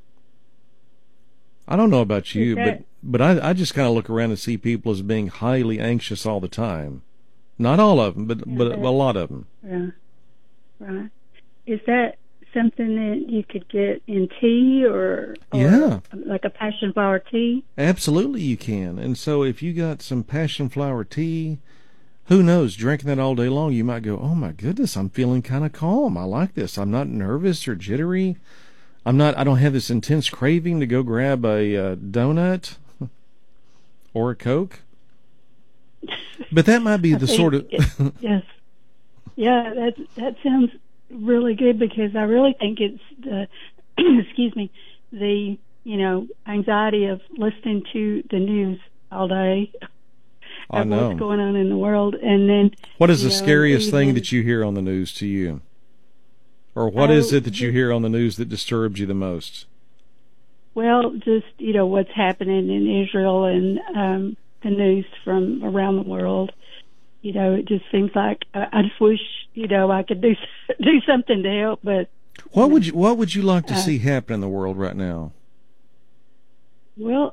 I don't know about you, but I just kind of look around and see people as being highly anxious all the time. Not all of them, but a lot of them. Yeah. Right. Is that something that you could get in tea or Yeah, like a passion flower tea? absolutely you can. And so if you got some passion flower tea, who knows, drinking that all day long, you might go, oh my goodness, I'm feeling kind of calm. I like this. I'm not nervous or jittery. I don't have this intense craving to go grab a donut or a Coke. But that might be the sort of... Yes. Yeah, that sounds really good because I really think it's the, excuse me, the, anxiety of listening to the news all day. I know. What's going on in the world. And then... What is the scariest thing that you hear on the news to you? Or what is it that you hear on the news that disturbs you the most? Well, just, what's happening in Israel and the news from around the world. It just seems like I just wish, I could do something to help. But what would you like to see happen in the world right now? Well,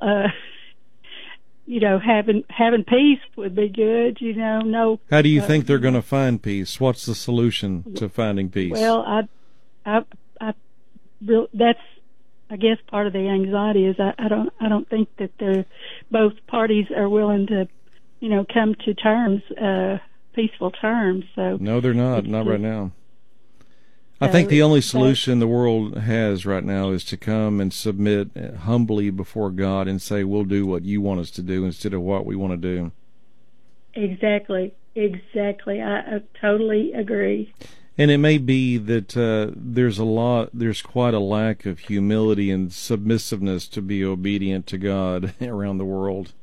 having peace would be good. No. How do you think they're going to find peace? What's the solution to finding peace? Well, that's, I guess, part of the anxiety is I don't think that both parties are willing to, come to terms, peaceful terms. So no, they're not. Not right now. I think the only solution the world has right now is to come and submit humbly before God and say, we'll do what you want us to do instead of what we want to do. Exactly. I totally agree. And it may be that there's quite a lack of humility and submissiveness to be obedient to God around the world.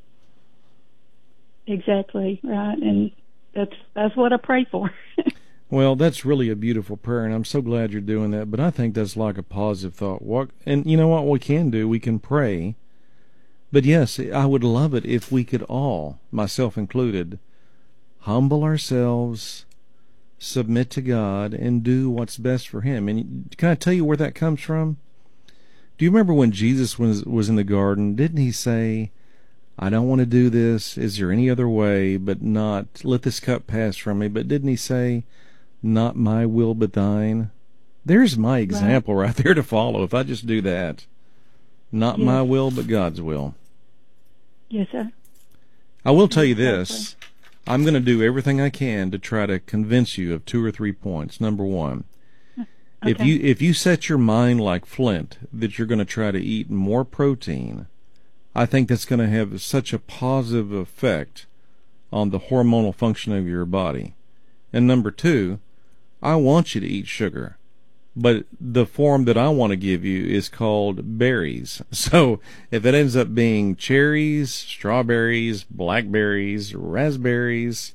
Exactly, right. And that's what I pray for. Well, that's really a beautiful prayer, and I'm so glad you're doing that. But I think that's like a positive thought. And you know what we can do? We can pray. But yes, I would love it if we could all, myself included, humble ourselves, submit to God, and do what's best for Him. And can I tell you where that comes from? Do you remember when Jesus was in the garden? Didn't He say, I don't want to do this. Is there any other way but not let this cup pass from me? But didn't he say, not my will but thine? There's my example right there to follow. If I just do that, not my will but God's will. Yes, sir. I will tell you this. I'm going to do everything I can to try to convince you of 2 or 3 points. Number one, Okay. if you set your mind like flint that you're going to try to eat more protein, I think that's going to have such a positive effect on the hormonal function of your body. And number two, I want you to eat sugar, but the form that I want to give you is called berries. So if it ends up being cherries, strawberries, blackberries, raspberries,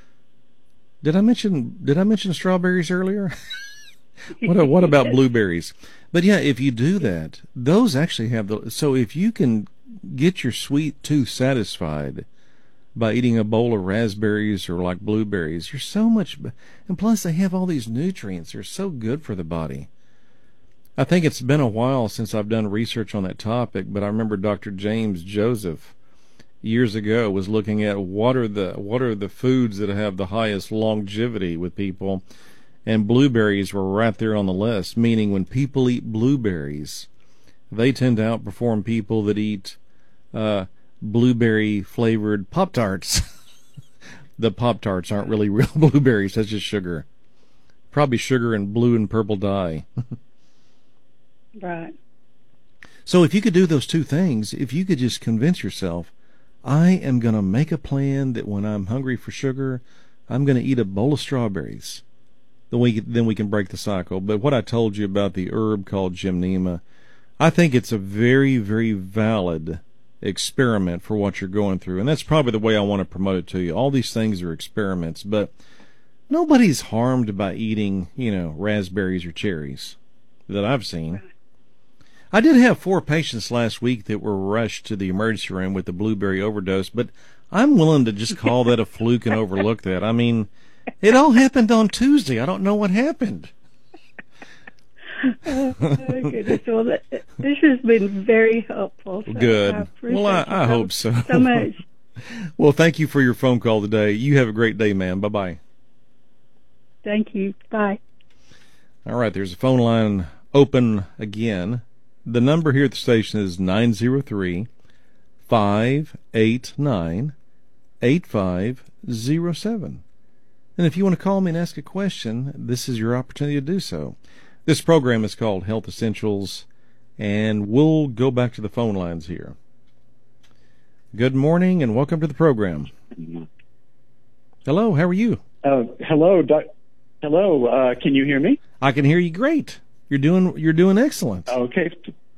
did I mention strawberries earlier? What about blueberries? But yeah, if you do that, those actually have so if you can get your sweet tooth satisfied by eating a bowl of raspberries or like blueberries, you're so much, and plus they have all these nutrients. They're so good for the body. I think it's been a while since I've done research on that topic, but I remember Dr. James Joseph years ago was looking at what are the foods that have the highest longevity with people, and blueberries were right there on the list, meaning when people eat blueberries, they tend to outperform people that eat blueberry-flavored Pop-Tarts. The Pop-Tarts aren't really real blueberries. That's just sugar. Probably sugar and blue and purple dye. Right. So if you could do those two things, if you could just convince yourself, I am going to make a plan that when I'm hungry for sugar, I'm going to eat a bowl of strawberries. Then we can break the cycle. But what I told you about the herb called gymnema, I think it's a very, very valid experiment for what you're going through. And that's probably the way I want to promote it to you. All these things are experiments, but nobody's harmed by eating, raspberries or cherries that I've seen. I did have 4 patients last week that were rushed to the emergency room with a blueberry overdose, but I'm willing to just call that a fluke and overlook that. I mean, it all happened on Tuesday. I don't know what happened. Oh, goodness. Well, this has been very helpful. So Good. Well, I hope so. So much. Well, thank you for your phone call today. You have a great day, ma'am. Bye-bye. Thank you. Bye. All right, there's a phone line open again. The number here at the station is 903-589-8507. And if you want to call me and ask a question, this is your opportunity to do so. This program is called Health Essentials, and we'll go back to the phone lines here. Good morning, and welcome to the program. Hello, how are you? Hello, hello. Can you hear me? I can hear you great. You're doing excellent. Okay,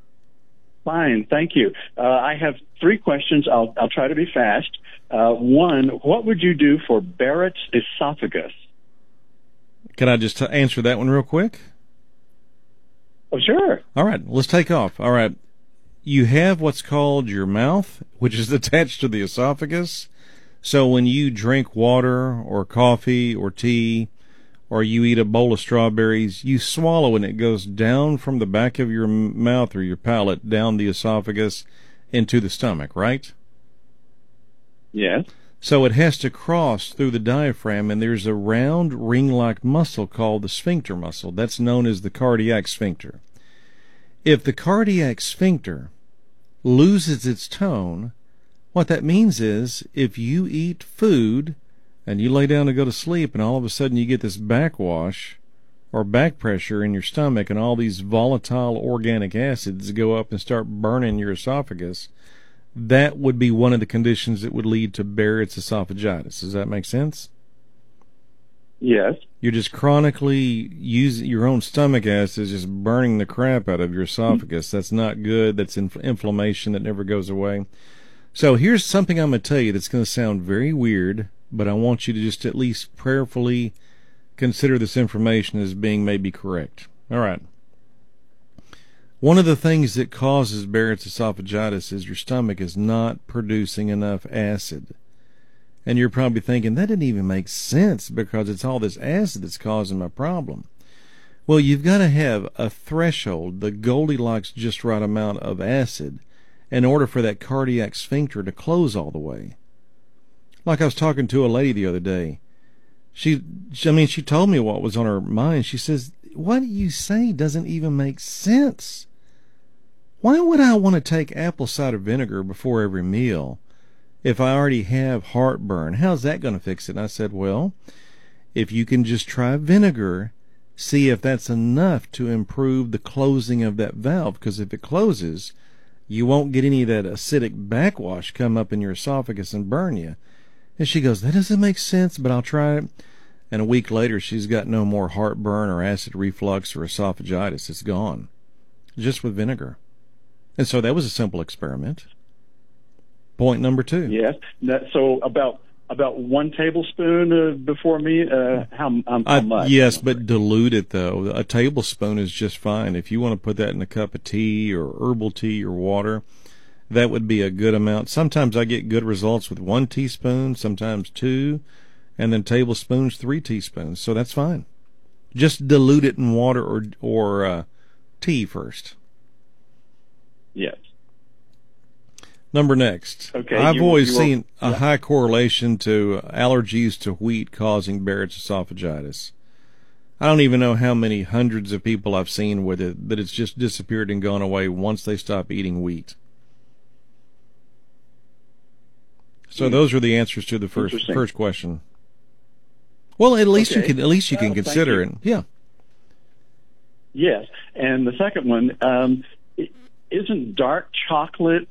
fine. Thank you. I have 3 questions. I'll try to be fast. One, what would you do for Barrett's esophagus? Can I just answer that one real quick? Oh, sure. All right, let's take off. All right. You have what's called your mouth, which is attached to the esophagus. So when you drink water or coffee or tea, or you eat a bowl of strawberries, you swallow and it goes down from the back of your mouth or your palate down the esophagus into the stomach, right? Yes. So it has to cross through the diaphragm, and there's a round ring-like muscle called the sphincter muscle. That's known as the cardiac sphincter. If the cardiac sphincter loses its tone, what that means is if you eat food and you lay down to go to sleep and all of a sudden you get this backwash or back pressure in your stomach and all these volatile organic acids go up and start burning your esophagus, that would be one of the conditions that would lead to Barrett's esophagitis. Does that make sense? Yes. You're just chronically using your own stomach acid, just burning the crap out of your esophagus. That's not good. That's inflammation that never goes away. So here's something I'm going to tell you that's going to sound very weird, but I want you to just at least prayerfully consider this information as being maybe correct. All right. One of the things that causes Barrett's esophagitis is your stomach is not producing enough acid. And you're probably thinking, that didn't even make sense because it's all this acid that's causing my problem. Well, you've got to have a threshold, the Goldilocks just right amount of acid. in order for that cardiac sphincter to close all the way. Like I was talking to a lady the other day. She told me what was on her mind. She says, what you say doesn't even make sense. Why would I want to take apple cider vinegar before every meal if I already have heartburn? How's that going to fix it? And I said, well, if you can just try vinegar, see if that's enough to improve the closing of that valve, because if it closes, you won't get any of that acidic backwash come up in your esophagus and burn you. And she goes, that doesn't make sense, but I'll try it. And a week later, she's got no more heartburn or acid reflux or esophagitis. It's gone, just with vinegar. And so that was a simple experiment. Point number 2. Yes. So about 1 tablespoon before me. How much? Yes, but dilute it though. A tablespoon is just fine. If you want to put that in a cup of tea or herbal tea or water, that would be a good amount. Sometimes I get good results with 1 teaspoon, sometimes 2, and then tablespoons, 3 teaspoons. So that's fine. Just dilute it in water or tea first. Yes. Number next. Okay. I've always seen a high correlation to allergies to wheat causing Barrett's esophagitis. I don't even know how many hundreds of people I've seen with it, that it's just disappeared and gone away once they stop eating wheat. So those are the answers to the first question. Well, at least you can consider it. Yeah. Yes, and the second one, isn't dark chocolate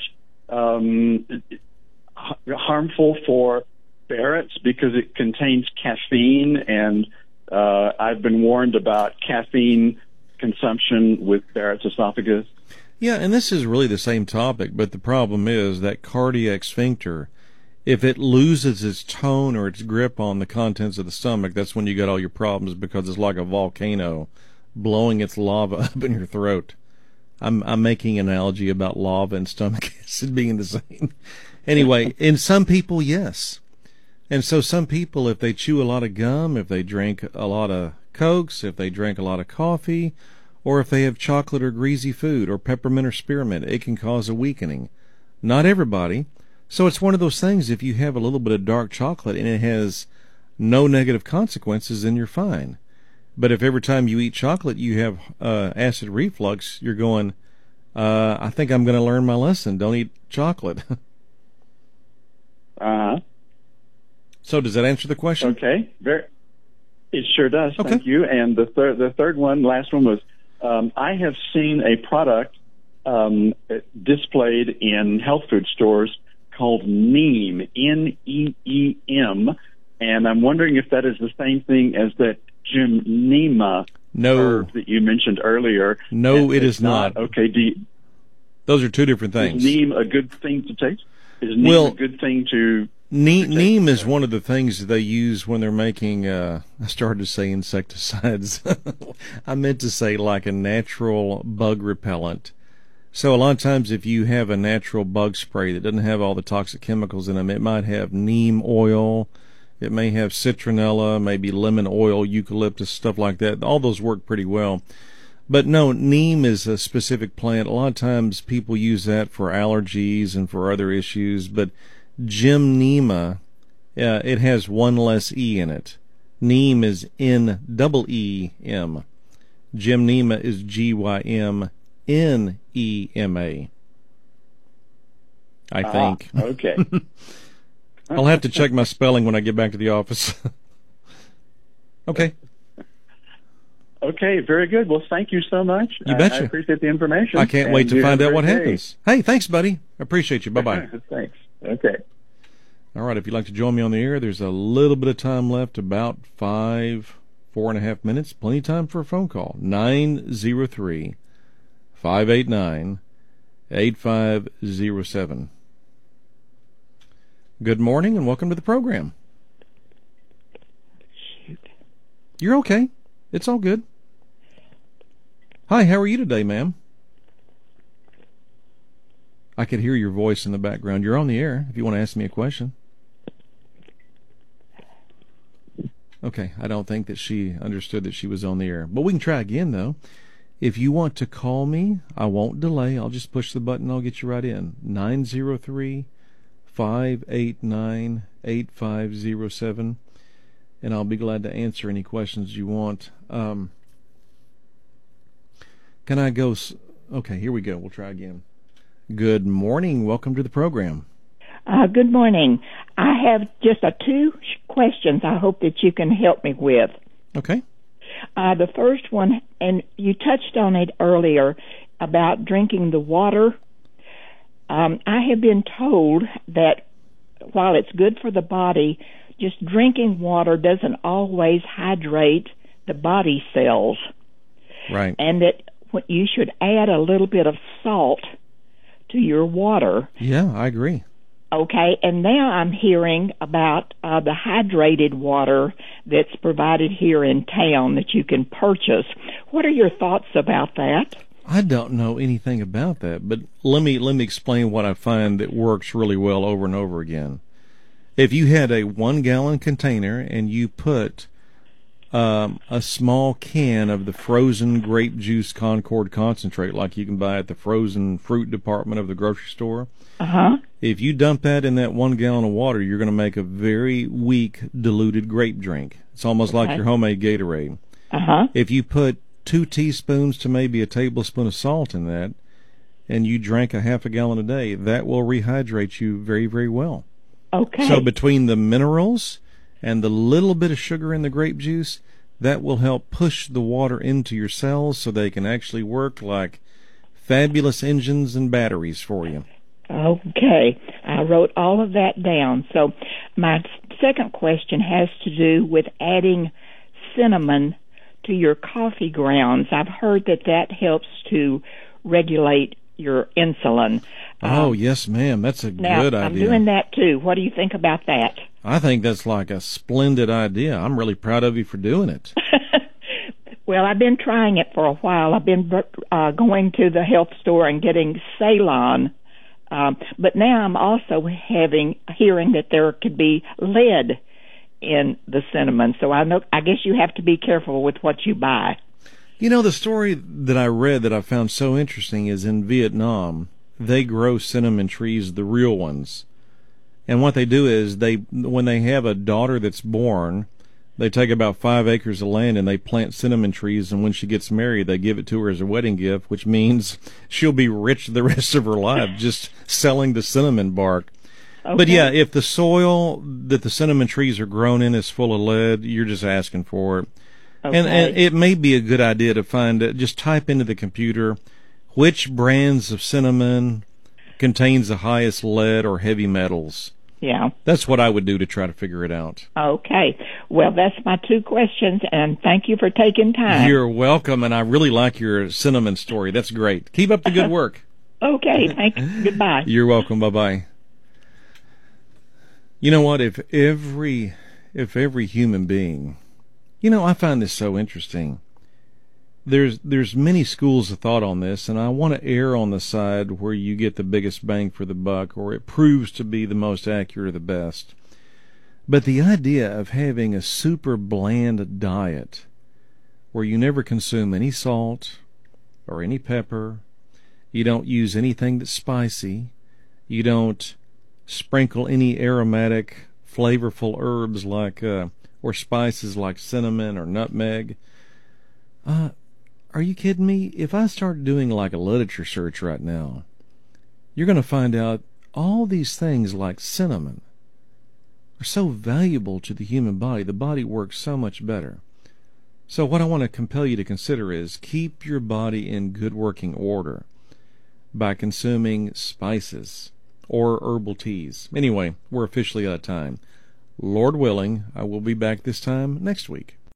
harmful for Barrett's because it contains caffeine, and I've been warned about caffeine consumption with Barrett's esophagus. Yeah, and this is really the same topic, but the problem is that cardiac sphincter, if it loses its tone or its grip on the contents of the stomach, that's when you got all your problems, because it's like a volcano blowing its lava up in your throat. I'm making an analogy about lava and stomach acid being the same. Anyway, in some people, yes. And so some people, if they chew a lot of gum, if they drink a lot of Cokes, if they drink a lot of coffee, or if they have chocolate or greasy food or peppermint or spearmint, it can cause a weakening. Not everybody. So it's one of those things, if you have a little bit of dark chocolate and it has no negative consequences, then you're fine. But if every time you eat chocolate you have acid reflux, you're going, I think I'm going to learn my lesson. Don't eat chocolate. So does that answer the question? Okay. It sure does. Okay. Thank you. And the third one, last one was, I have seen a product displayed in health food stores called Neem, N-E-E-M, and I'm wondering if that is the same thing as that Gymnema herb that you mentioned earlier. No, it is not. Okay. Those are two different things. Is Neem a good thing to take? Is Neem a good thing to... Neem is one of the things that they use when they're making, I started to say insecticides. I meant to say like a natural bug repellent. So a lot of times if you have a natural bug spray that doesn't have all the toxic chemicals in them, it might have neem oil, it may have citronella, maybe lemon oil, eucalyptus, stuff like that. All those work pretty well. But no, neem is a specific plant. A lot of times people use that for allergies and for other issues, but Gymnema, it has one less E in it. Neem is N-E-E-M. Gymnema is G-Y-M-N-E-M-A. I think. Okay. I'll have to check my spelling when I get back to the office. Okay. Okay, very good. Well, thank you so much. You betcha. I appreciate the information. I can't wait to find out what happens. Hey, thanks, buddy. I appreciate you. Bye-bye. Thanks. Okay. All right, if you'd like to join me on the air, there's a little bit of time left, about 4.5 minutes. Plenty of time for a phone call. 903-589-8507. Good morning and welcome to the program. Shoot. You're okay. It's all good. Hi, how are you today, ma'am? I could hear your voice in the background. You're on the air if you want to ask me a question. Okay, I don't think that she understood that she was on the air. But we can try again, though. If you want to call me, I won't delay. I'll just push the button. I'll get you right in. 903-589-8507. And I'll be glad to answer any questions you want. Can I go? Okay, here we go. We'll try again. Good morning. Welcome to the program. Good morning. I have just two questions I hope that you can help me with. Okay. The first one, and you touched on it earlier, about drinking the water. I have been told that while it's good for the body, just drinking water doesn't always hydrate the body cells. Right. And that you should add a little bit of salt to your water. Yeah, I agree. Okay, and now I'm hearing about the hydrated water that's provided here in town that you can purchase. What are your thoughts about that? I don't know anything about that, but let me explain what I find that works really well over and over again. If you had a 1-gallon container and you put a small can of the frozen grape juice Concord concentrate, like you can buy at the frozen fruit department of the grocery store. If you dump that in that 1 gallon of water, you're going to make a very weak diluted grape drink. It's almost like your homemade Gatorade. If you put 2 teaspoons to maybe a tablespoon of salt in that, and you drank a half a gallon a day, that will rehydrate you very, very well. Okay. So between the minerals and the little bit of sugar in the grape juice, that will help push the water into your cells so they can actually work like fabulous engines and batteries for you. Okay. I wrote all of that down. So my second question has to do with adding cinnamon to your coffee grounds. I've heard that helps to regulate your insulin. Oh, yes, ma'am. That's a good idea. I'm doing that too. What do you think about that? I think that's like a splendid idea. I'm really proud of you for doing it. Well, I've been trying it for a while. I've been going to the health store and getting Ceylon. But now I'm also hearing that there could be lead in the cinnamon. So I guess you have to be careful with what you buy. You know, the story that I read that I found so interesting is in Vietnam. They grow cinnamon trees, the real ones. And what they do is when they have a daughter that's born, they take about 5 acres of land and they plant cinnamon trees, and when she gets married, they give it to her as a wedding gift, which means she'll be rich the rest of her life just selling the cinnamon bark. Okay. But yeah, if the soil that the cinnamon trees are grown in is full of lead, you're just asking for it. Okay. And it may be a good idea to just type into the computer which brands of cinnamon contains the highest lead or heavy metals. Yeah. That's what I would do to try to figure it out. Okay. Well, that's my 2 questions, and thank you for taking time. You're welcome, and I really like your cinnamon story. That's great. Keep up the good work. Okay. Thanks. Goodbye. You're welcome. Bye-bye. You know what? If every human being, I find this so interesting. There's many schools of thought on this, and I want to err on the side where you get the biggest bang for the buck, or it proves to be the most accurate or the best. But the idea of having a super bland diet where you never consume any salt or any pepper, you don't use anything that's spicy, you don't sprinkle any aromatic, flavorful herbs like or spices like cinnamon or nutmeg. Are you kidding me? If I start doing like a literature search right now, you're going to find out all these things like cinnamon are so valuable to the human body. The body works so much better. So what I want to compel you to consider is keep your body in good working order by consuming spices or herbal teas. Anyway, we're officially out of time. Lord willing, I will be back this time next week.